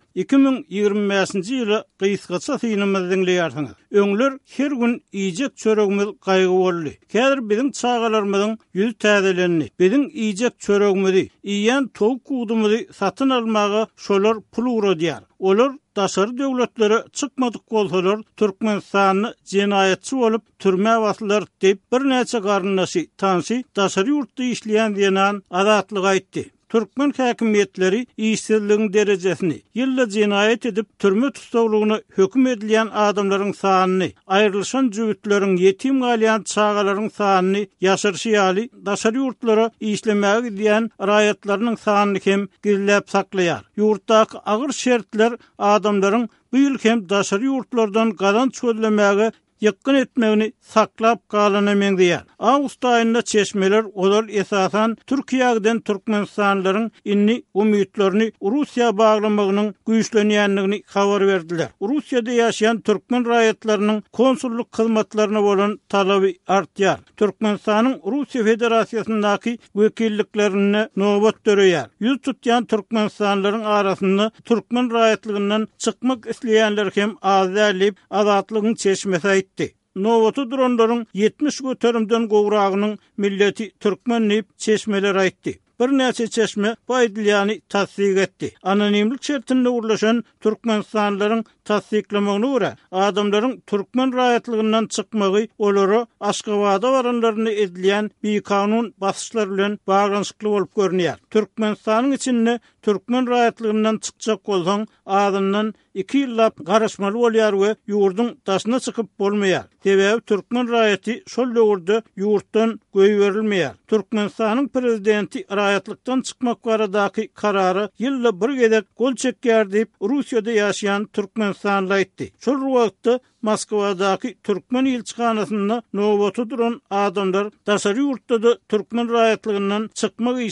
2025-nji ýyly gysgaça synymyzy dinleýärsiňiz. Öňler her gün iýjek çöregimiz gaýgy boldy. Häzir biziň çagalarymyzyň ýüzi täzelenni. Biziň iýjek çöregimizi, iýen towuk gudumuzy satyn almagy şolar pul uradýar. Olar daşary döwletlere çykmadyk bolsalar, Türkmenistanyny jenaýatçy bolup türme baslar diýip bir näçe garyndaşy, tansy daşary ýurtda işleýän diýen Azatlyk aýtdy. Türkmen häkimetleri işsizligiň derejesini, ýylla jenaýat edip türme tutawlygyny hökm edilýän adamlaryň sanyny, aýrylyşan jüwütleriň ýetim galýan çagalaryň sanyny ýaşyrşýaly, daşary ýurtlara işlemäge diýen raýatlarynyň sanyny hem gizläp saklaýar. Ýurtdaky agyr şertler adamlaryň bu ýyl hem daşary ýurtlardan gazanç gözlemäge ýakyn etmegini saklap galanamagyň diýär. Awgust aýynda çeşmeler olar esasan Türkiýeden Türkmenistanlylaryň inni umytlaryny Russiýa baglamagynyň güýçlenýänligini habar berdiler. Russiýada ýaşaýan türkmen raýatlarynyň konsulluk hyzmatlaryna bolan talaby artýar. Türkmenistanyň Russiýa Federasiýasyndaky wekilliklerini nobat döreýär. Ýüz tutýan türkmenistanlylaryň arasynda türkmen raýatlygyndan çykmak isleýänler hem az dälip azatlygyň çeşmesi aýtdy. Nowaty duranlaryň 70 göterimden gowragynyň milleti türkmen diýip çeşmeler aýtdy. Bir näçe çeşme bu aýdylýany tasdik etdi. Anonimlik şertinde urlaşan Türkmenistanlylaryň tasdiklamagyna görä, adamlaryň türkmen raýatlygyndan çykmagy olary Aşgabada baranlaryny edilýän bir kanun basyşlary bilen baglanyşykly bolup görünýär. Türkmenistanyň içinde türkmen raýatlygyndan çykjak bolsaň, adamdan 2 ýyllap garaşmaly bolýar we ýurdun daşyna çykyp bolmaýar. Sebäbi türkmen raýaty şol döwürde ýurtdan göý berilmeýär. Türkmenistanyň prezidenti raýatlykdan çykmak baradaky karary ýylla bir gezek gol çekýär diýip Russiýada ýaşaýan Türkmenistanly aýtdy. Şol wagtda Moskwadaky türkmen ilçihanasynda nowaty duran adamlar daşary ýurtda da türkmen raýatlygyndan çykmak işiniň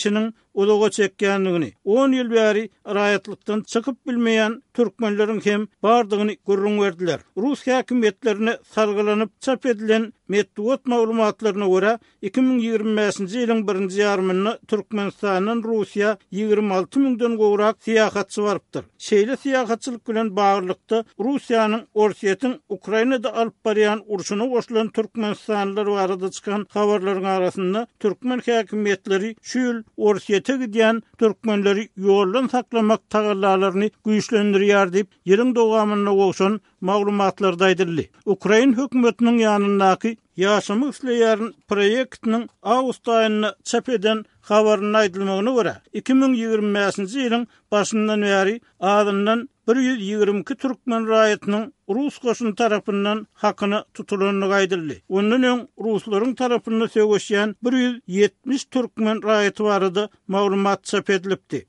odaga çekkenligini, 10 ýyl bäri raýatlykdan çykyp bilmeýän türkmenleriň hem bardygyny görüň berdiler. Rus häkimetlerine salgylanyp çap edilen Medbuat maglumatlaryna görä 2025-nji ýylyň 1-nji ýarmyny Türkmenistanyň Russiýa 26 000-den gowrak syýahatçy barypdyr. Şeýle syýahatçylyk bilen baglykda Russiýanyň Orsiýetiň Ukrainada alyp barýan urşuny goşulan türkmenistanlylar barada çykan habarlaryň arasynda türkmen häkimetleri şu ýyl Orsiýete gidýän türkmenleri ýoldan saklamak tagallalaryny güýçlendirýär diýip ýylyň dowamyna goşan maglumatlarda aýdyldy. Ukraina hökümetiniň ýanyndaky ýaşamy isleýärin proýektiniň awgust aýyna çap eden habaryna aýdylmagyna görä 2025-nji ýylyň başyndan bäri adyndan 122 türkmen raýatynyň Rus goşuny tarapyndan hakyny tutulanlygy aýdyldy. Ondan öň ruslaryň tarapyndan söýleşýän 170 türkmen raýaty barada maglumat çap edilipdi.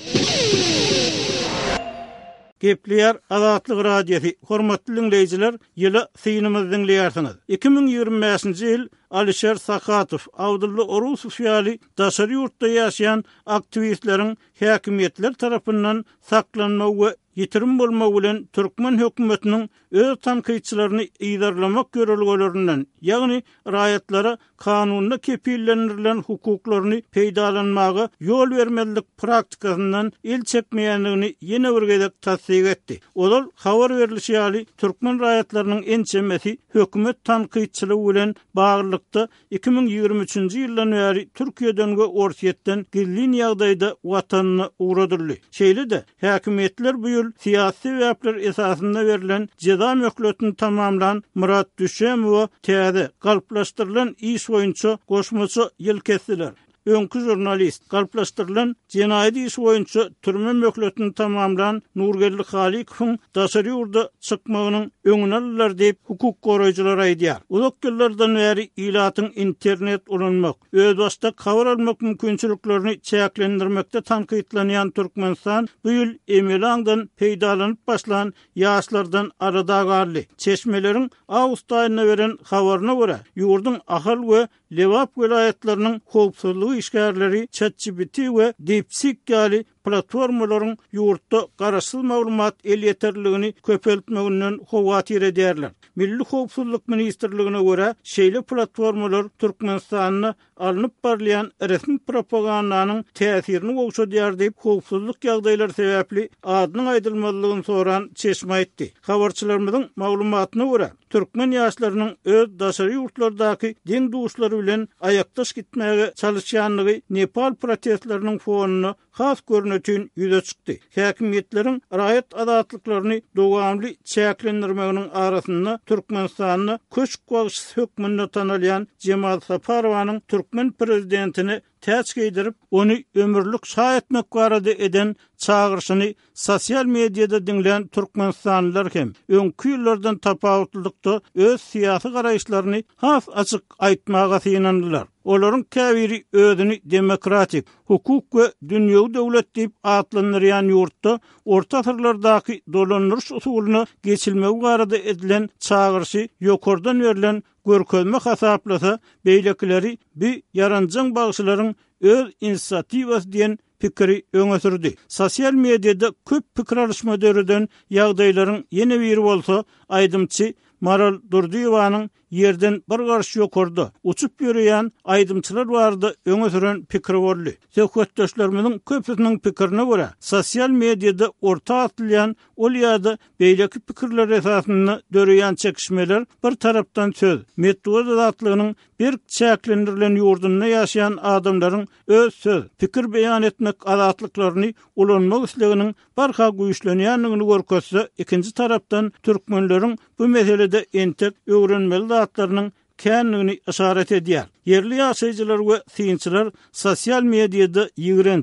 Gepleýär Azatlyk radiosi. Hormatly dinleýijiler, ýyly synymyzy dinleýärsiňiz. 2025-nji ýyl Alisher Sakatow, Abdulla Orusov ýaly daşary ýurtda ýaşaýan aktivistleriň häkimetler tarapyndan saklanma we ýetirim bolma bilen türkmen hökümetiniň öz tanqyçylaryny ýydarlamak görelgelerinden, ýagny raýatlara kanunyna kepillendirilen hukuklaryny peýdalanmagy ýol bermelik praktikasyndan el çekmeýänligini ýene bir gezek tasdik etdi. Olar habar berilişi ýaly türkmen raýatlarynyň ençemesi hökümet tanqyçylygy bilen baglykda 2023-nji ýyldan bäri Türkiýeden we Orsiýetden gizlin ýagdaýda watanyny uğradyrly. Şeýle de häkimetler bu ýyl siyasi sebäpler esasynda berilen ceza möhletini tamamlan Murat Düşemow täze galplaşdyrylan iş boýunça goşmaçy ýyl kestiler. Öňkü jurnalist galplaşdyrylan jenaýat işi boýunça türme möhletini tamamlan Nurgelli Halikowyň daşary ýurda çykmagynyň öňüne alýar diýip hukuk goraýjylar aýdýar. Uzak ýyllardan bäri ilatyň internet ulanmak, öz başda habar almak mümkinçiliklerini çäklendirmekde tanqytlanýan Türkmenistan bu ýyl emelaňdan peýdalanyp başlan ýaşlardan arada garly. Çeşmeleriň awgust aýyna beren habaryna görä, ýurdun Ahal we Lewap vilayetleriniň howpsuzlygy işgärleri ChatGPT we DeepSeek ýaly platformalaryň ýurtda garaşsyz maglumat el ýeterligini köpeltmeginden howatýr edýärler. Milli Howpsuzlyk Ministrligine görä, şeýle platformalar Türkmenistanyň alınıp barlayan resmi propagandanyň täsirini goşadýar diýip howpsuzlyk ýagdaýlary sebäpli adynyň aýdylmalygyny soran çeşme aýtdy. Habarçylarymyzyň maglumatyna görä, türkmen ýaşlarynyň öz daşary ýurtlardaky din duşlary bilen aýakdaş gitmäge çalışýanlygy Nepal protestleriniň fonuny has görnetini ýüze çykdy. Häkimetleriň raýat adatlyklaryny dowamly çäklendirmeginiň arasynda Türkmenistanyň köçük bagşy hökmünde tanalýan Cemal Saparowanyň Türkmen prezidentini täç geydirip onu ömürlük şah etmek barada eden çağırışını sosial medyada dinleyen Türkmenistanlılar hem öňkü ýyllardan tapawutlykda öz siyasi garaýşlaryny has açyk aýtmaga synandylar. Olaryň käbiri özüni demokratik, hukuk we dünýäwi döwlet diýip atlandyrýan ýurtda orta asyrlardaky dolanýyş usulyny geçilmegi barada edilen çağırışı ýokardan berilen görkezme hasaplasa beýlekileri bir yaranjyň bagşylaryň öz inisiativasy diýen pikiri öňe sürdi. Sosial mediada köp pikir alışmadyrdan ýagdaýlaryň ýene biri bolsa aýdymçy Maral Durdiýowanyň yerden bir garşy ýokarda uçup ýürýän aýdymçylar bardy öňe süren pikiri boldy. Söhbetdeşlerimiň köpüsiniň pikirine görä, sosial mediada orta atylýan ol ýa-da beýleki pikirler esasynda dörýän çekişmeler bir tarapdan söz, medeniýet azatlygynyň bir çäklendirilen ýurdunda ýaşaýan adamlaryň öz söz, pikir beýan etmek azatlyklaryny ulanmak isleginiň barha güýçlenýänligini görkezse, ikinji tarapdan türkmenleriň bu meselede entek öwrenmeli zatlarynyň känligini işaret edýär. Yerli ýaşaýjylar we synçylar sosial mediada ýigrenç,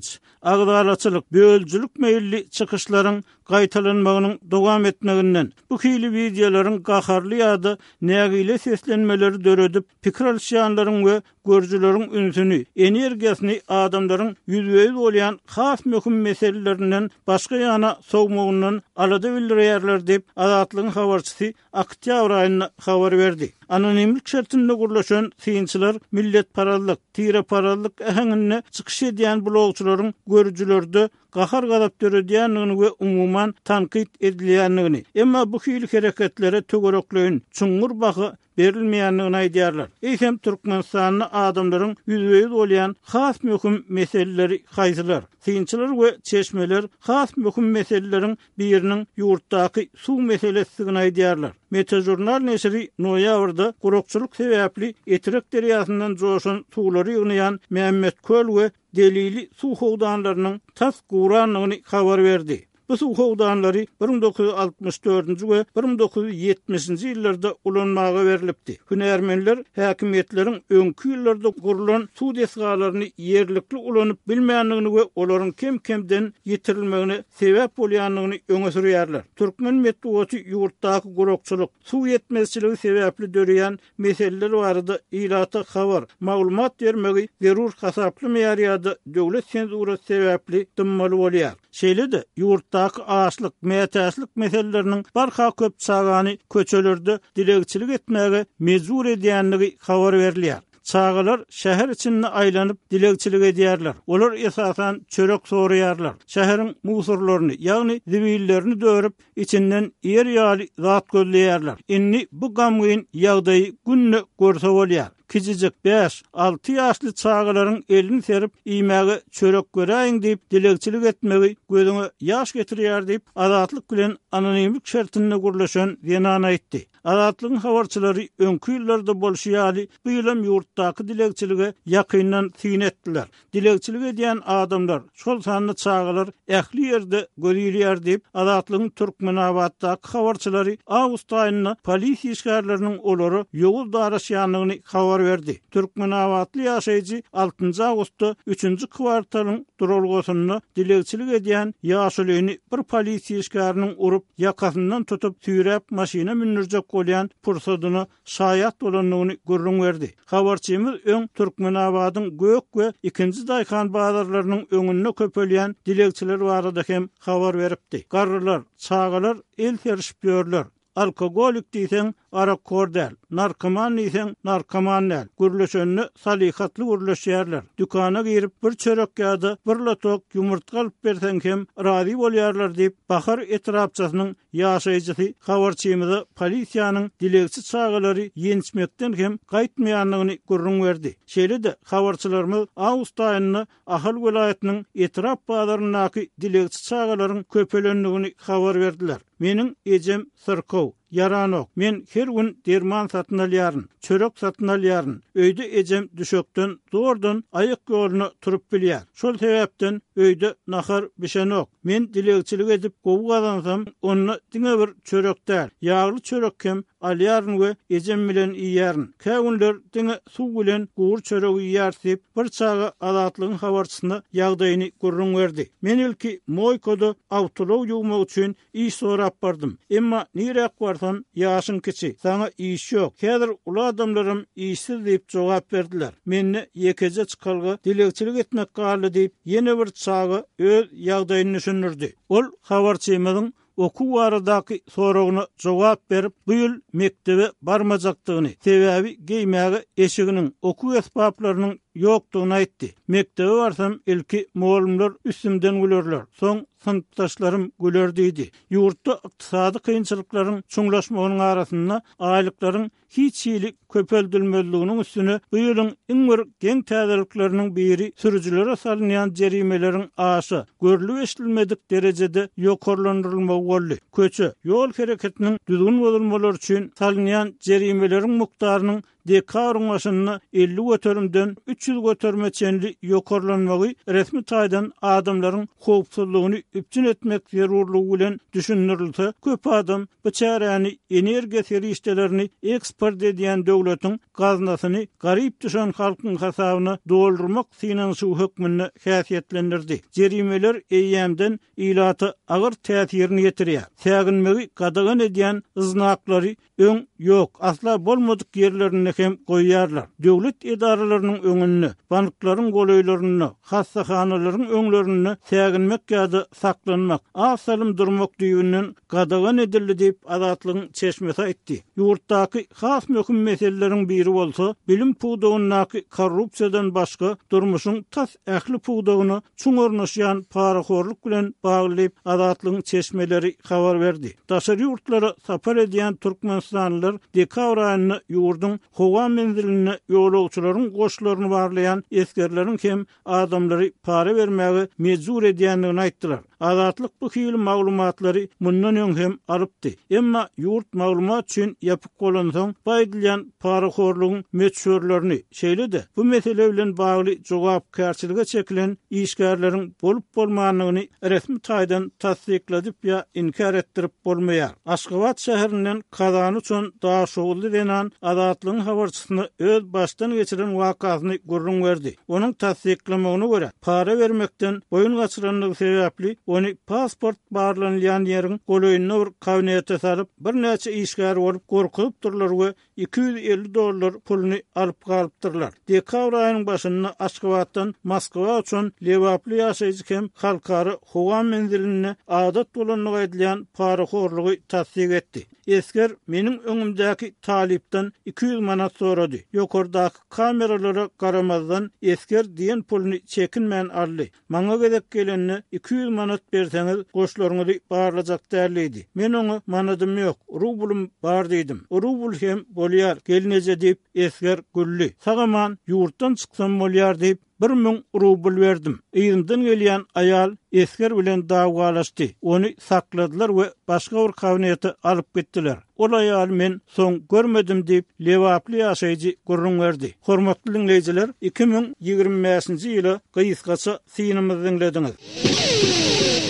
agdalaçylyk, bölçülük meýilli çykyşlaryň gaýtalanmagynyň dowam etmeginden bu hili videolaryň gaharly ýa-da nägile seslenmeleri döredip pikir alýanlaryň we görjüleriň ünsüni, energiýasyny adamlaryň ýüzbeýiz bolýan has möhüm meselelerinden başga ýana sowmagyndan alada bildirýärler diýip Azatlygyň habarçysy oktyabr aýyna habar berdi. Anonimlik şertinde gurlaşan synçylar millet paralyk, tire paralyk ähengine çykyş edýän blogçylaryň görjülerde gahar gadap döredýänligini we umuman tanqid edilýänligini, emma bu hili hereketlere tögerekleýin çuňur bahy berilmeýänligini aýdýarlar. Eýsem Türkmenistanyň adamlaryň ýüzbeýiz bolýan has möhüm meseleleri haýsylar? Synçylar we çeşmeler has möhüm meseleleriň biriniň ýurtdaky suw meselesini aýdýarlar. Metejurnal nesri noýabrda gurukçylyk sebäpli Etirek derýasyndan joşan suwlary ýygnaýan Mehmet Köl we delili suw howdanlarynyň tas guranlygyny habar berdi. Bu suw howdanlary 1964-nji we 1970-nji ýyllarda ulanmaga berilipdi. Hünärmenler häkimetleriň öňkü ýyllarda gurulan suw desgalaryny ýerlikli ulanyp bilmeýänligini we olaryň kem-kemden ýetirilmegine sebäp bolýanlygyny öňe sürýärler. Türkmen medeniýeti ýurtdaky gurukçylyk, suw ýetmezçiligi sebäpli döreýän meseleler barada ýylata habar, maglumat bermegi zerur hasaply meýarýada döwlet senzurasy sebäpli dymmaly bolýar. Şeýle-de ýurtdaky açlyk, mätäçlik meseleläriniň barha köp çagany köçelerde dilegçilik etmäge mejbur edýänligi habar berilýär. Çağalar şäher içinde aýlanyp dilegçilik edýärler. Olar esasan çörek soraýarlar. Şäheriň musurlaryny, ýagny zibillerini dörüp içinden ýer ýaly zat gözleýärler. Inni bu gamgyn ýagdaýy günne görse bolýar. Kicicik 5-6 ýaşly çağalaryň elini serip iýmäge çörek göräýin diýip dilegçilik etmegi gözüňe ýaş getirýär diýip Azatlyk bilen anonimlik şertinde gurlaşan Zenan aýtdy. Azatlygyň habarçylary öňkü ýyllarda bolşýaly bu ýylam ýurtdaky dilegçilige ýakyndan syn etdiler. Dilegçilik edýän adamlar şol sanly çağalar ähli ýerde görýär diýip Azatlygyň Türkmenabatdaky habarçylary awgust aýyna polisiýa işgärleriniň olary ýogul daraşýanlygyny habar verdi. Türkmenabatly ýaşaýjy 6-njy awgustda 3-nji kwartalyň durulgasyny dilegçilik edýän ýaşulyny bir polisiýa işgäriniň urup ýakasyndan tutup süýräp maşina mindirjek bolýan pursadyny şaýat bolanlygyny görüň berdi. Habarçymyz öň Türkmenabatyň gök we 2-nji daýhan bazarlarynyň öňünde köpelýän dilegçiler barada hem habar beripdi. Garrylar, çağalar el serişip ýörler. Alkogolik diýsen arakordel, narkoman diýsen narkomanel. Gürleşenni salihatly gürleşýärler. Dükana girip bir çörek ýa-da bir lotok ýumurtga alyp bersen hem razy bolýarlar diýip Bahar etrapçasynyň ýaşaýjysy habarçymyza polisiýanyň dilegçi çağalary ýençmekden hem gaýtmaýanlygyny görüň berdi. Şeýle-de habarçylarymyz awgust aýyny Ahal welaýatynyň etrap bazarynaky dilegçi çağalaryň köpelenligini habar berdiler. Meniň ejem Sırkow, Yaranok. Men her gün derman satyn alýaryn, çörek satyn alýaryn. Öýde ejem düşökden zordan aýak ýoluny turup bilýär. Şol sebäpden öýde nahar bişenok. Men dilegçilik edip gowy gazansam, onu diňe bir çörekdär. Ýagly çörekem alýaryn we ejem bilen iýäryn. Käwünler diňe suw bilen gowy çöregi ýertip bir çaga Azatlygyň habarçysyna ýagdaýyny görüň berdi. Men ilki moýkoda awtolow ýugmak üçin iş sorap bardym. Emma nirek barsan ýaşyň kiçi, sana iş ýok. Häzir ula adamlarym işsiz diýip jogap berdiler. Menne ýekeje çykalga dilegçilik etmek garly diýip ýene bir çaga öz ýagdaýyny düşünürdi. Ol habarçymyzyň oku baradaky soragyna jogap berip bu ýyl mektebe barmajakdygyny, sebäbi geýmäge eşiginiň oku esbaplarynyň ýokdugyny aýtdy. Mektebe barsam ilki muallimler üstümden gülerler. Soň sınıftaşlarım güler diýdi. Ýurtda ykdysady kynçylyklaryň çuňlaşmagynyň arasynda aýlyklaryň hiç ýyly köpeldilmezliginiň üstüne bu ýylyň iň bir geň täzelikleriniň biri sürüjülere salynýan jerimelerin aşy görülip eşdilmedik derejede ýokarlandyrylmagy boldy. Köçe, ýol hereketiniň düzgün bolmaly üçin salynýan jerimelerin mukdarynyň dekabrň başynda 50 götürümden 300 götürme çenli ýokarlanmagy resmi taýdan adamlaryň howpsuzlygyny üpçün etmek zerurlugy bilen düşünürilse, köp adam bu çäräni energiýa serişdelerini eksport edýän döwletiň gaznasyny garyp düşen halkyň hasabyna doldurmak finansiýa hökmüne häsiýetlendirdi. Jerimeler eýýämden ilaty agyr täsirini ýetirýär. Säginmegi gadagan edýän ıznaklary öň ýok, asla bolmadyk ýerlerine hem goýýarlar. Döwlet edaralarynyň öňünde, banklaryň golaýlaryny, hassahanalyryň öňlerini säginmek ýa-da saklanmak, asalym durmak diýinden gadagan edildi diýip azatlygyň çeşmesi aýtdy. Ýurtdaky has möhüm meseleleriň biri bolsa, bilim puwdagyny korrupsiýadan başga durmuşyň tas ähli puwdagyny çuňarnaşýan paraxorluk bilen baglyp azatlygyň çeşmeleri habar berdi. Daşary ýurtlara sapar edýän türkmenistanlylar dekabr aýyny ýurdun howa menziline ýolagçylaryň goşlaryny barlayan eskerleriň hem adamlary para bermäge mejbur edýändigini aýtdylar. Azatlyk bu hili maglumatlary mundan öň hem alypdy. Emma ýurt maglumat üçin ýapyk bolansoň baýdylýan paraxorlugyň meçhurlaryny şeýledi. Bu mesele bilen bagly jogapkärçiligi çekilen işgärleriň bolup bolmagyny resmi taýdan tasdikladyp ýa inkar etdirip bolmaýar. Aşgabat şäherinden Kazan üçin daha şogully denen azatlygyň habarçysyny öz başdan geçiren wakasyny gurrun berdi. Onuň tasdiklamagyna görä, para bermekden boyun gaçyranlygy sebäpli ony pasport barlanýan ýeriň golaýyna bir kabinete salyp bir näçe işgär bolup gorkup durlar we $250 pulny alyp galypdyrlar. Dekabr aýynyň başynda Aşgabatdan Moskwa üçin lewaply ýaşaýjy hem halkary howa menziline adat bolanlygy edilýän paraxorlugy tasdik etdi. Esker meniň öňümdäki talipden 200 manat sorady. Ýokardaky kameralara garamazdan esker diýen pulny çekinmän aldy. Maňa gerek gelenni 200 manat berseňiz goşlaryňyzy barlajak däldi. Men oňa manadym ýok, rublum bar diýdim. Rubl hem bolýar, gelneje diýip esker gülli. Sagaman ýurtdan çyksam bolýar diýip 1000 rubl verdim. Eýimden gelýän aýal esker bilen dagwalaşdy. Ony sakladylar we başga bir kabinete alyp gitdiler. Ol aýal men soň görmedim diýip lewaply ýaşaýjy gurrun berdi. Hormatly dinleýijiler, 2025-nji ýyly gysgaça synymyzy dinlediňiz.